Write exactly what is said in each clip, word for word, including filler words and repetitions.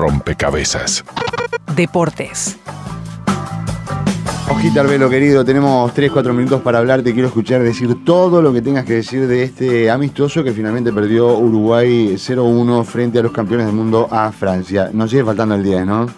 rompecabezas. Deportes. Ojita al velo, querido, tenemos tres cuatro minutos para hablar. Te quiero escuchar decir todo lo que tengas que decir de este amistoso que finalmente perdió Uruguay cero uno frente a los campeones del mundo, a Francia. Nos sigue faltando el diez, ¿no?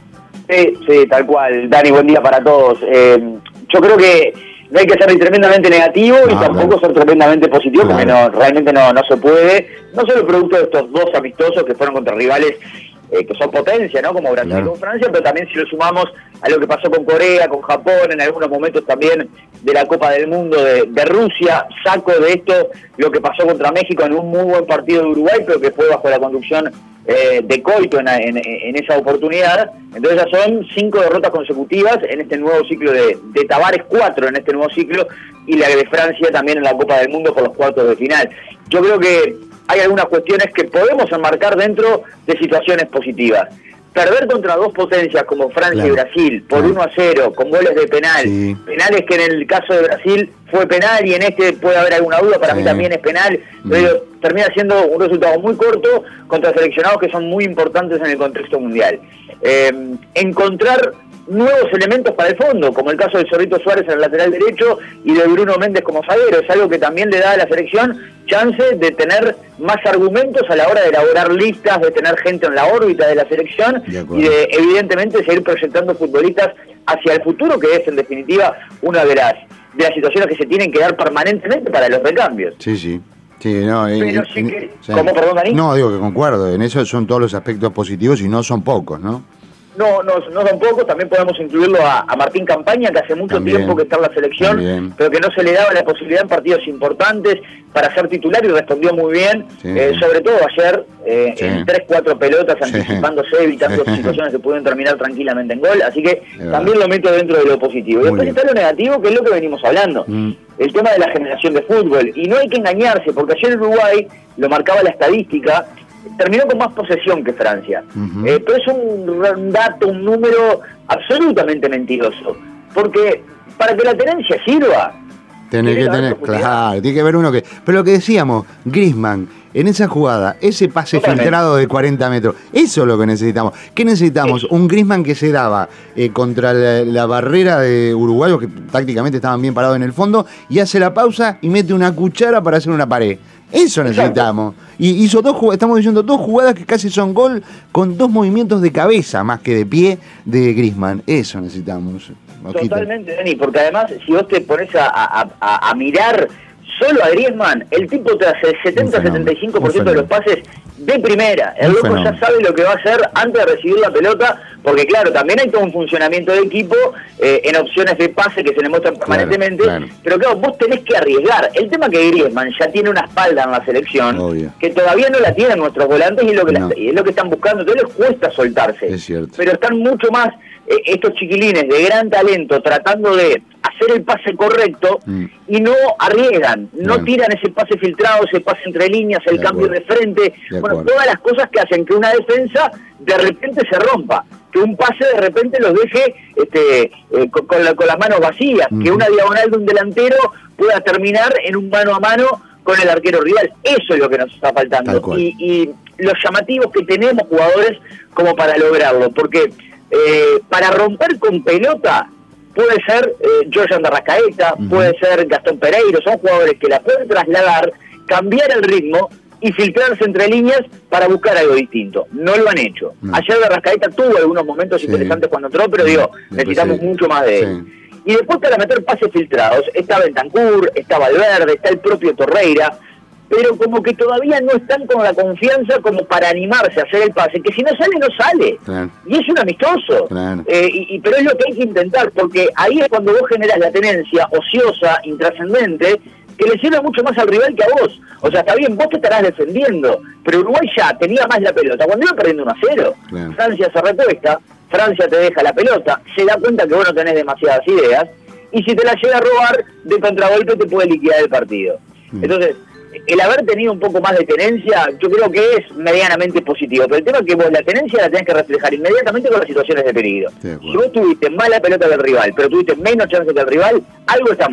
Sí, sí, tal cual. Dani, buen día para todos. Eh, yo creo que no hay que ser ni tremendamente negativo no, y tampoco claro. ser tremendamente positivo, claro. porque no, realmente no, no se puede. No solo producto de estos dos amistosos que fueron contra rivales eh, que son potencia, ¿no? Como Brasil claro. y con Francia, pero también si lo sumamos a lo que pasó con Corea, con Japón, en algunos momentos también de la Copa del Mundo de, de Rusia, saco de esto lo que pasó contra México en un muy buen partido de Uruguay, pero que fue bajo la conducción eh, de Coito en, en, en esa oportunidad. Entonces ya son cinco derrotas consecutivas en este nuevo ciclo de, de Tavares, cuatro en este nuevo ciclo, y la de Francia también en la Copa del Mundo por los cuartos de final. Yo creo que hay algunas cuestiones que podemos enmarcar dentro de situaciones positivas. Perder contra dos potencias como Francia claro. y Brasil por uno a cero, con goles de penal, sí. penales que en el caso de Brasil fue penal y en este puede haber alguna duda, para sí. mí también es penal, pero mm. termina siendo un resultado muy corto contra seleccionados que son muy importantes en el contexto mundial. Eh, encontrar nuevos elementos para el fondo, como el caso de Zorrito Suárez en el lateral derecho y de Bruno Méndez como zaguero, es algo que también le da a la selección chance de tener más argumentos a la hora de elaborar listas, de tener gente en la órbita de la selección de y de evidentemente seguir proyectando futbolistas hacia el futuro, que es en definitiva una de las de las situaciones que se tienen que dar permanentemente para los recambios. Sí, sí. Sí, no, Pero en, sí en, que, o sea, ¿cómo, perdón, Dani? No, digo que concuerdo, en eso son todos los aspectos positivos y no son pocos, ¿no? No, no, no son pocos, también podemos incluirlo a, a Martín Campaña, que hace mucho también, tiempo que está en la selección, también. pero que no se le daba la posibilidad en partidos importantes para ser titular y respondió muy bien, sí. eh, sobre todo ayer, eh, sí. en tres cuatro pelotas, anticipándose, sí. evitando sí. situaciones que pudieron terminar tranquilamente en gol, así que es también verdad. lo meto dentro de lo positivo. Y después está lo negativo, que es lo que venimos hablando, mm. el tema de la generación de fútbol, y no hay que engañarse, porque ayer Uruguay, lo marcaba la estadística, terminó con más posesión que Francia. Uh-huh. Eh, pero es un, un dato, un número absolutamente mentiroso. Porque para que la tenencia sirva... Tiene que tener, claro, tiene que haber uno que... Pero lo que decíamos, Griezmann, en esa jugada, ese pase Totalmente. filtrado de cuarenta metros, eso es lo que necesitamos. ¿Qué necesitamos? Eso. Un Griezmann que se daba eh, contra la, la barrera de uruguayos que tácticamente estaban bien parados en el fondo y hace la pausa y mete una cuchara para hacer una pared. Eso necesitamos. Exacto. Y hizo dos jugadas, estamos diciendo dos jugadas que casi son gol con dos movimientos de cabeza más que de pie de Griezmann. Eso necesitamos. Ojito. Totalmente, Dani, porque además si vos te pones a, a, a, a mirar solo a Griezmann, el tipo te hace el setenta a setenta y cinco por ciento de los pases de primera. El loco ya sabe lo que va a hacer antes de recibir la pelota, porque claro, también hay todo un funcionamiento de equipo eh, en opciones de pase que se le muestran permanentemente, claro, claro. pero claro, vos tenés que arriesgar. El tema que Griezmann ya tiene una espalda en la selección, Obvio. que todavía no la tienen nuestros volantes y es lo que, no. la, es lo que están buscando, entonces les cuesta soltarse. Es cierto. Pero están mucho más eh, estos chiquilines de gran talento tratando de hacer el pase correcto mm. y no arriesgan, no claro. tiran ese pase filtrado, ese pase entre líneas, el de cambio acuerdo. de frente, de bueno, acuerdo. todas las cosas que hacen que una defensa de repente se rompa, que un pase de repente los deje este, eh, con, con, la, con las manos vacías, mm. que una diagonal de un delantero pueda terminar en un mano a mano con el arquero rival. Eso es lo que nos está faltando. Y, y los llamativos que tenemos jugadores como para lograrlo, porque eh, para romper con pelota puede ser eh, Jorge de Arrascaeta, uh-huh. puede ser Gastón Pereiro, son jugadores que la pueden trasladar, cambiar el ritmo y filtrarse entre líneas para buscar algo distinto. No lo han hecho. No. Ayer de Arrascaeta tuvo algunos momentos sí. interesantes cuando entró, pero digo, sí. necesitamos sí. mucho más de sí. él. Y después para meter pases filtrados, está Bentancur, está Valverde, está el propio Torreira, pero como que todavía no están con la confianza como para animarse a hacer el pase, que si no sale, no sale. Claro. Y es un amistoso. Claro. Eh, y, y, pero es lo que hay que intentar, porque ahí es cuando vos generas la tenencia ociosa, intrascendente, que le sirve mucho más al rival que a vos. O sea, está bien, vos te estarás defendiendo, pero Uruguay ya tenía más la pelota. Cuando iba perdiendo uno a cero, claro. Francia se recuesta, Francia te deja la pelota, se da cuenta que vos no tenés demasiadas ideas, y si te la llega a robar, de contragolpe te puede liquidar el partido. Mm. Entonces, el haber tenido un poco más de tenencia, yo creo que es medianamente positivo, pero el tema es que vos la tenencia la tenés que reflejar inmediatamente con las situaciones de peligro. Sí, bueno. Si vos tuviste más la pelota que el rival, pero tuviste menos chance que el rival, algo está mal.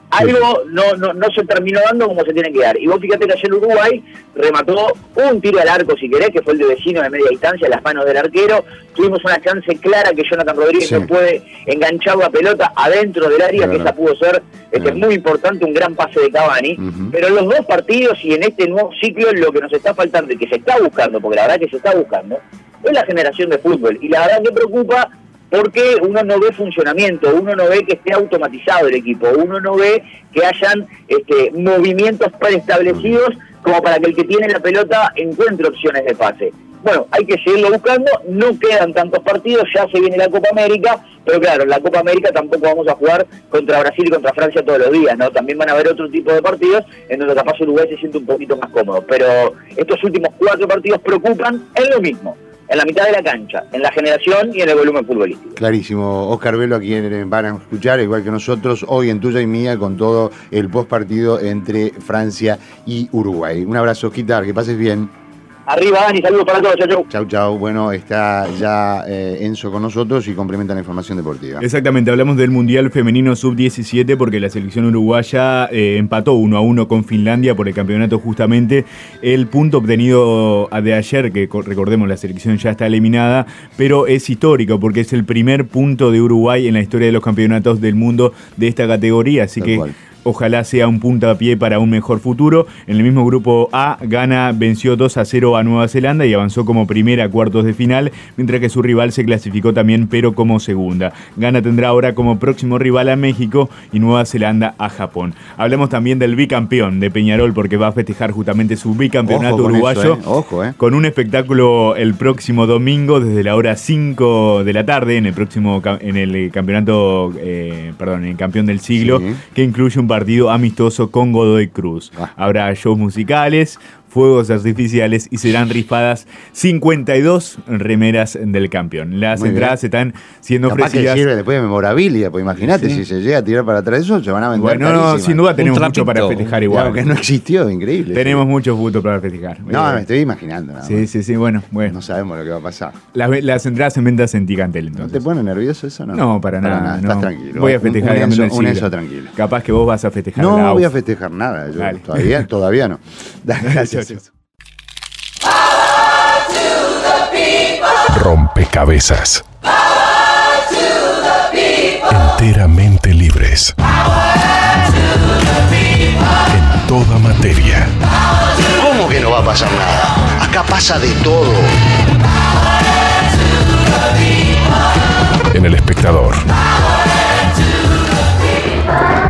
algo no, no, no se terminó dando como se tiene que dar. Y vos fíjate que ayer Uruguay remató un tiro al arco, si querés, que fue el de Vecino de media distancia, a las manos del arquero. Tuvimos una chance clara que Jonathan Rodríguez no sí. puede enganchar la pelota adentro del área, claro. que esa pudo ser este, muy importante, un gran pase de Cavani. Uh-huh. Pero en los dos partidos y en este nuevo ciclo lo que nos está faltando y que se está buscando, porque la verdad que se está buscando, es la generación de fútbol. Y la verdad que preocupa porque uno no ve funcionamiento, uno no ve que esté automatizado el equipo, uno no ve que hayan este, movimientos preestablecidos como para que el que tiene la pelota encuentre opciones de pase. Bueno, hay que seguirlo buscando, no quedan tantos partidos, ya se viene la Copa América, pero claro, en la Copa América tampoco vamos a jugar contra Brasil y contra Francia todos los días, ¿no? También van a haber otro tipo de partidos en donde capaz Uruguay se siente un poquito más cómodo, pero estos últimos cuatro partidos preocupan en lo mismo. En la mitad de la cancha, en la generación y en el volumen futbolístico. Clarísimo. Oscar Velo, a quien van a escuchar, igual que nosotros, hoy en Tuya y Mía, con todo el postpartido entre Francia y Uruguay. Un abrazo, Osquitar, que pases bien. Arriba, Dani, saludos para todos, chau, chau. Chau, chau. Bueno, está ya eh, Enzo con nosotros y complementa la información deportiva. Exactamente, hablamos del Mundial Femenino sub diecisiete porque la selección uruguaya eh, empató uno a uno con Finlandia por el campeonato justamente. El punto obtenido de ayer, que recordemos la selección ya está eliminada, pero es histórico porque es el primer punto de Uruguay en la historia de los campeonatos del mundo de esta categoría, así Tal que... cual. Ojalá sea un puntapié para un mejor futuro. En el mismo grupo A, Ghana venció dos a cero a Nueva Zelanda y avanzó como primera a cuartos de final, mientras que su rival se clasificó también, pero como segunda. Ghana tendrá ahora como próximo rival a México y Nueva Zelanda a Japón. Hablamos también del bicampeón de Peñarol, porque va a festejar justamente su bicampeonato Ojo uruguayo. Eso, eh. Ojo, eh. Con un espectáculo el próximo domingo desde la hora cinco de la tarde en el próximo en el campeonato, eh, perdón, en el campeón del siglo, sí. que incluye un partido amistoso con Godoy Cruz. Ah. Habrá shows musicales, fuegos artificiales y serán rifadas cincuenta y dos remeras del campeón. Las Muy entradas bien. están siendo Capaz ofrecidas. Que sirve después de memorabilia, pues imagínate, sí. si se llega a tirar para atrás eso, se van a vender Bueno, no, sin duda tenemos mucho para festejar igual. Claro, que no existió, increíble. Tenemos sí. muchos puntos para festejar. No, eh, me estoy imaginando. Nada sí, más. sí, sí, bueno, bueno. No sabemos lo que va a pasar. Las, las entradas en ventas en Ticantel, entonces. ¿No te pone nervioso eso? No, no para, para nada. nada. Estás no. tranquilo. Voy a festejar un, el un, eso, un eso tranquilo. Capaz que vos vas a festejar. No, la no voy a festejar nada. Yo Dale. Todavía, todavía no. Gracias. Rompecabezas. Enteramente libres. En toda materia. ¿Cómo que no va a pasar nada? Acá pasa de todo. En El Espectador.